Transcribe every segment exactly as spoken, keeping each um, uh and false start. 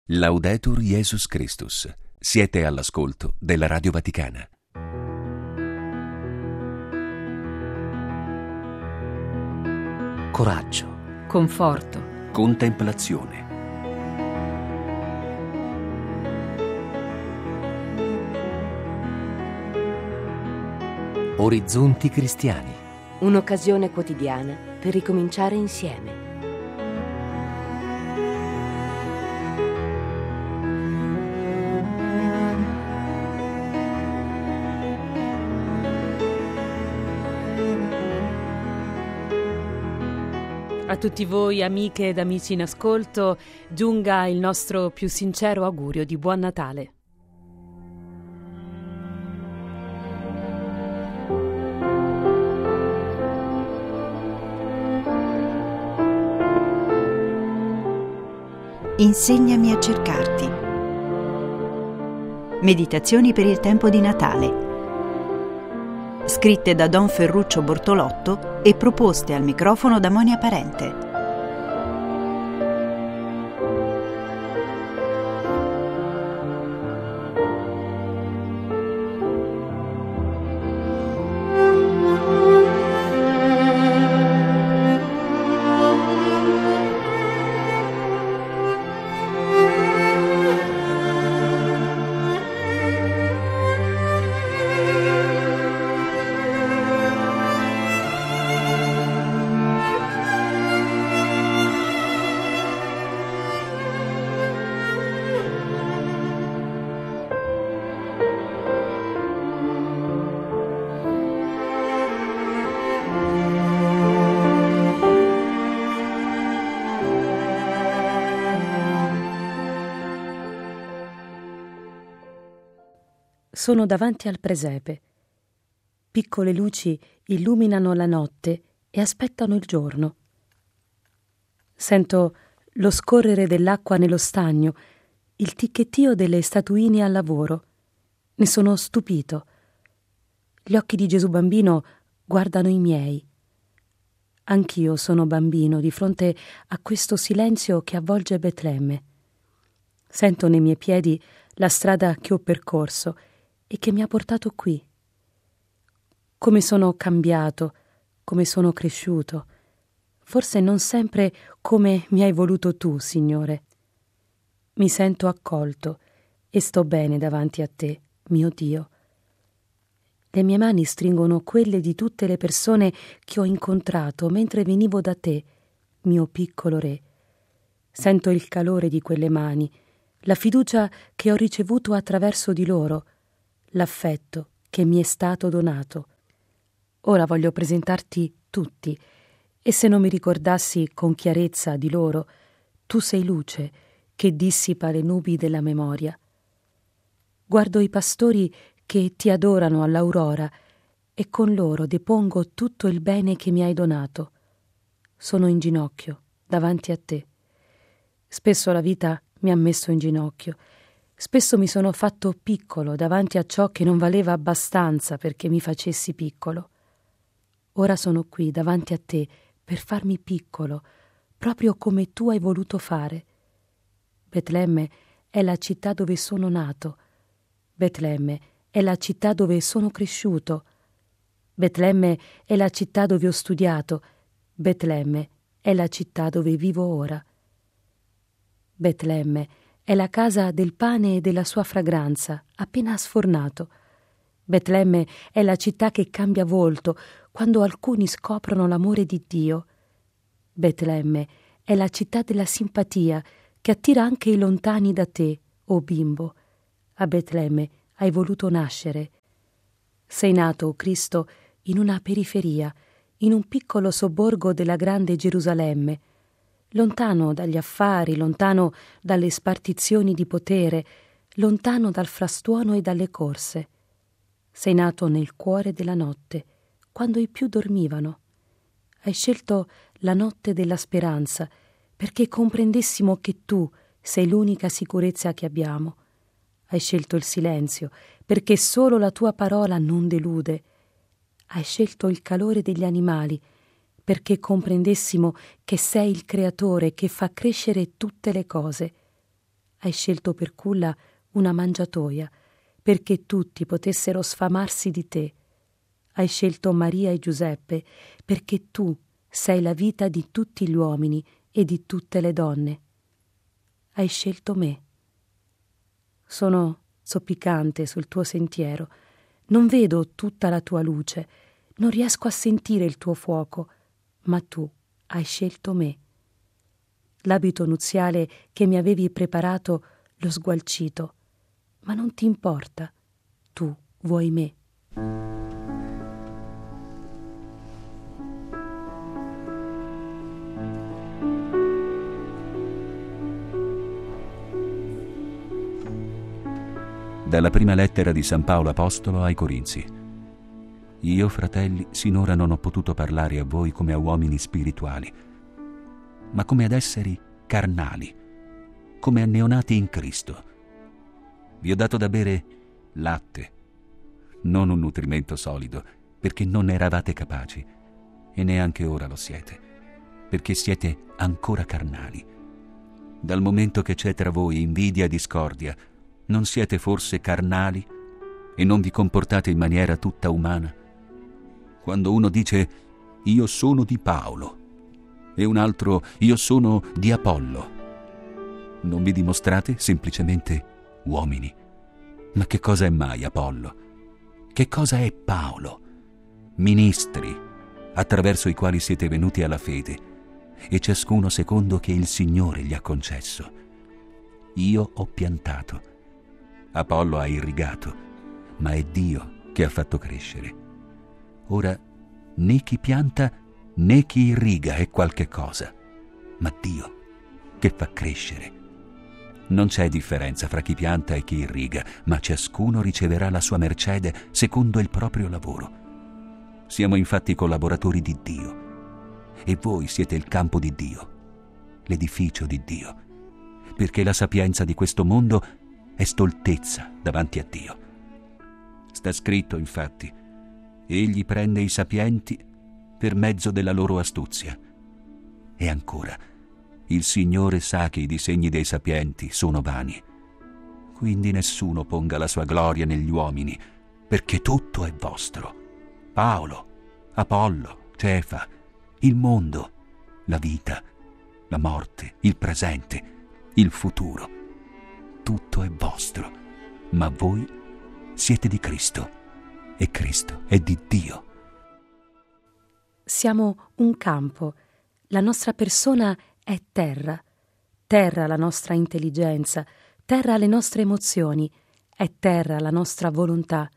Laudetur Jesus Christus. Siete all'ascolto della Radio Vaticana. Coraggio, conforto, Contemplazione. orizzonti cristiani. Un'occasione quotidiana per ricominciare insieme. A tutti voi amiche ed amici in ascolto giunga il nostro più sincero augurio di buon Natale. Insegnami a cercarti. Meditazioni per il tempo di Natale. Scritte da Don Ferruccio Bortolotto e proposte al microfono da Monia Parente. Sono davanti al presepe. Piccole luci illuminano la notte e aspettano il giorno. Sento lo scorrere dell'acqua nello stagno, il ticchettio delle statuine al lavoro. Ne sono stupito. Gli occhi di Gesù bambino guardano i miei. Anch'io sono bambino di fronte a questo silenzio che avvolge Betlemme. Sento nei miei piedi la strada che ho percorso e che mi ha portato qui. Come sono cambiato, come sono cresciuto. Forse non sempre come mi hai voluto tu, Signore. Mi sento accolto e sto bene davanti a te, mio Dio. Le mie mani stringono quelle di tutte le persone che ho incontrato mentre venivo da te, mio piccolo Re. Sento il calore di quelle mani, la fiducia che ho ricevuto attraverso di loro, l'affetto che mi è stato donato. Ora voglio presentarti tutti, e se non mi ricordassi con chiarezza di loro, tu sei luce che dissipa le nubi della memoria. Guardo i pastori che ti adorano all'aurora e con loro depongo tutto il bene che mi hai donato. Sono in ginocchio davanti a te. Spesso la vita mi ha messo in ginocchio. Spesso mi sono fatto piccolo davanti a ciò che non valeva abbastanza perché mi facessi piccolo. Ora sono qui davanti a te per farmi piccolo, proprio come tu hai voluto fare. Betlemme è la città dove sono nato. Betlemme è la città dove sono cresciuto. Betlemme è la città dove ho studiato. Betlemme è la città dove vivo ora. Betlemme è la casa del pane e della sua fragranza, appena sfornato. Betlemme è la città che cambia volto quando alcuni scoprono l'amore di Dio. Betlemme è la città della simpatia che attira anche i lontani da te, o bimbo. A Betlemme hai voluto nascere. Sei nato, o Cristo, in una periferia, in un piccolo sobborgo della grande Gerusalemme, lontano dagli affari, lontano dalle spartizioni di potere, lontano dal frastuono e dalle corse. Sei nato nel cuore della notte, quando i più dormivano. Hai scelto la notte della speranza, perché comprendessimo che tu sei l'unica sicurezza che abbiamo. Hai scelto il silenzio, perché solo la tua parola non delude. Hai scelto il calore degli animali, perché comprendessimo che sei il creatore che fa crescere tutte le cose. Hai scelto per culla una mangiatoia, perché tutti potessero sfamarsi di te. Hai scelto Maria e Giuseppe, perché tu sei la vita di tutti gli uomini e di tutte le donne. Hai scelto me. Sono zoppicante sul tuo sentiero, non vedo tutta la tua luce, non riesco a sentire il tuo fuoco, ma tu hai scelto me. L'abito nuziale che mi avevi preparato l'ho sgualcito, ma non ti importa, tu vuoi me. Dalla prima lettera di San Paolo Apostolo ai Corinzi. Io, fratelli, sinora non ho potuto parlare a voi come a uomini spirituali, ma come ad esseri carnali, come a neonati in Cristo. Vi ho dato da bere latte, non un nutrimento solido, perché non eravate capaci, e neanche ora lo siete, perché siete ancora carnali. Dal momento che c'è tra voi invidia e discordia, non siete forse carnali e non vi comportate in maniera tutta umana? Quando uno dice io sono di Paolo e un altro io sono di Apollo, non vi dimostrate semplicemente uomini? Ma che cosa è mai Apollo? Che cosa è Paolo? Ministri attraverso i quali siete venuti alla fede, e ciascuno secondo che il Signore gli ha concesso. Io ho piantato, Apollo ha irrigato, ma è Dio che ha fatto crescere. Ora, né chi pianta né chi irriga è qualche cosa, ma Dio che fa crescere. Non c'è differenza fra chi pianta e chi irriga, ma ciascuno riceverà la sua mercede secondo il proprio lavoro. Siamo infatti collaboratori di Dio, e voi siete il campo di Dio, l'edificio di Dio, perché la sapienza di questo mondo è stoltezza davanti a Dio. Sta scritto, infatti, egli prende i sapienti per mezzo della loro astuzia. E ancora, il Signore sa che i disegni dei sapienti sono vani. Quindi nessuno ponga la sua gloria negli uomini, perché tutto è vostro. Paolo, Apollo, Cefa, il mondo, la vita, la morte, il presente, il futuro. Tutto è vostro, ma voi siete di Cristo e Cristo è di Dio. Siamo un campo, la nostra persona è terra, terra la nostra intelligenza, terra le nostre emozioni, è terra la nostra volontà,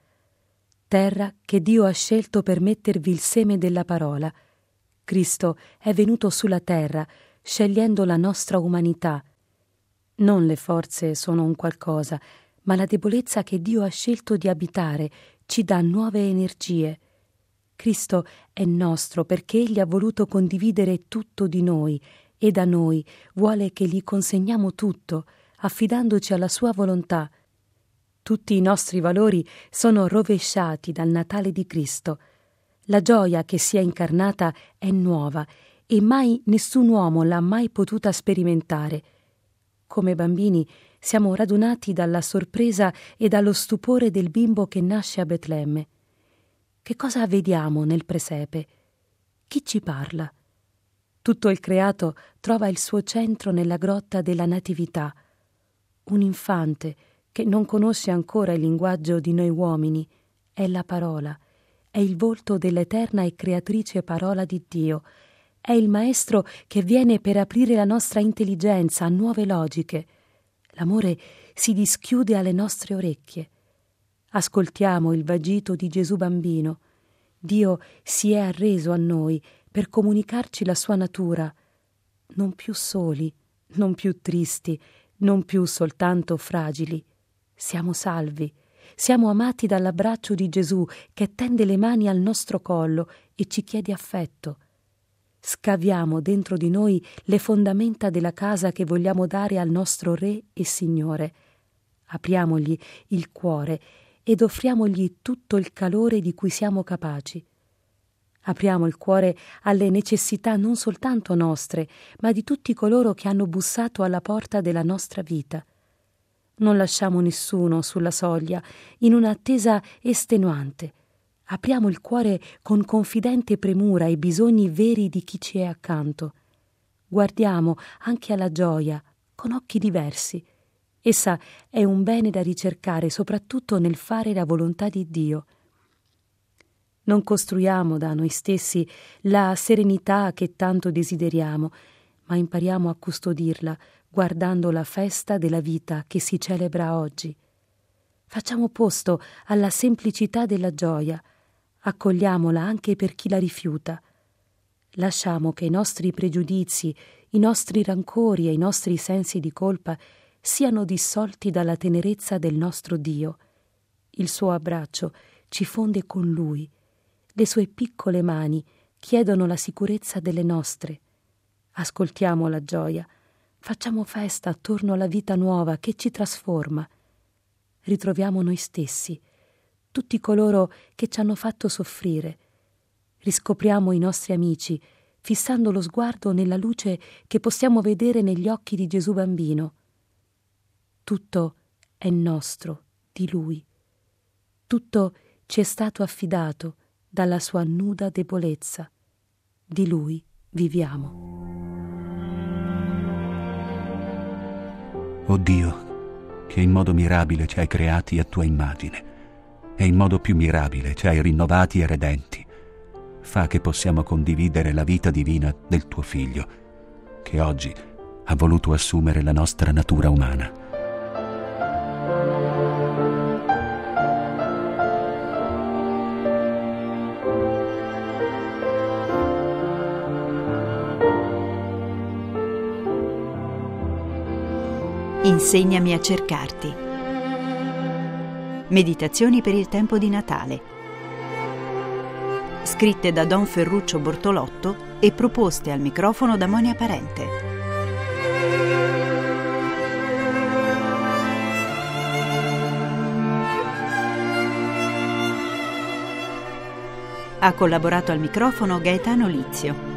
terra che Dio ha scelto per mettervi il seme della parola. Cristo è venuto sulla terra scegliendo la nostra umanità. Non le forze sono un qualcosa, ma la debolezza che Dio ha scelto di abitare ci dà nuove energie. Cristo è nostro perché Egli ha voluto condividere tutto di noi e da noi vuole che gli consegniamo tutto, affidandoci alla sua volontà. Tutti i nostri valori sono rovesciati dal Natale di Cristo. La gioia che si è incarnata è nuova e mai nessun uomo l'ha mai potuta sperimentare. Come bambini siamo radunati dalla sorpresa e dallo stupore del bimbo che nasce a Betlemme. Che cosa vediamo nel presepe? Chi ci parla? Tutto il creato trova il suo centro nella grotta della Natività. Un infante che non conosce ancora il linguaggio di noi uomini è la parola, è il volto dell'eterna e creatrice parola di Dio, è il maestro che viene per aprire la nostra intelligenza a nuove logiche. L'amore si dischiude alle nostre orecchie. Ascoltiamo il vagito di Gesù bambino. Dio si è arreso a noi per comunicarci la sua natura. Non più soli, non più tristi, non più soltanto fragili. Siamo salvi, siamo amati dall'abbraccio di Gesù che tende le mani al nostro collo e ci chiede affetto. Scaviamo dentro di noi le fondamenta della casa che vogliamo dare al nostro Re e Signore. Apriamogli il cuore ed offriamogli tutto il calore di cui siamo capaci. Apriamo il cuore alle necessità non soltanto nostre, ma di tutti coloro che hanno bussato alla porta della nostra vita. Non lasciamo nessuno sulla soglia, in un'attesa estenuante. Apriamo il cuore con confidente premura ai bisogni veri di chi ci è accanto. Guardiamo anche alla gioia con occhi diversi. Essa è un bene da ricercare soprattutto nel fare la volontà di Dio. Non costruiamo da noi stessi la serenità che tanto desideriamo, ma impariamo a custodirla guardando la festa della vita che si celebra oggi. Facciamo posto alla semplicità della gioia, accogliamola anche per chi la rifiuta. Lasciamo che i nostri pregiudizi, i nostri rancori e i nostri sensi di colpa siano dissolti dalla tenerezza del nostro Dio. Il suo abbraccio ci fonde con Lui. Le sue piccole mani chiedono la sicurezza delle nostre. Ascoltiamo la gioia, facciamo festa attorno alla vita nuova che ci trasforma. Ritroviamo noi stessi, tutti coloro che ci hanno fatto soffrire. Riscopriamo i nostri amici, fissando lo sguardo nella luce che possiamo vedere negli occhi di Gesù bambino. Tutto è nostro, di Lui. Tutto ci è stato affidato dalla sua nuda debolezza. Di Lui viviamo. O Dio, che in modo mirabile ci hai creati a tua immagine e in modo più mirabile ci hai rinnovati e redenti, fa che possiamo condividere la vita divina del tuo Figlio, che oggi ha voluto assumere la nostra natura umana. Insegnami a cercarti. Meditazioni per il tempo di Natale. Scritte da Don Ferruccio Bortolotto e proposte al microfono da Monia Parente. Ha collaborato al microfono Gaetano Lizio.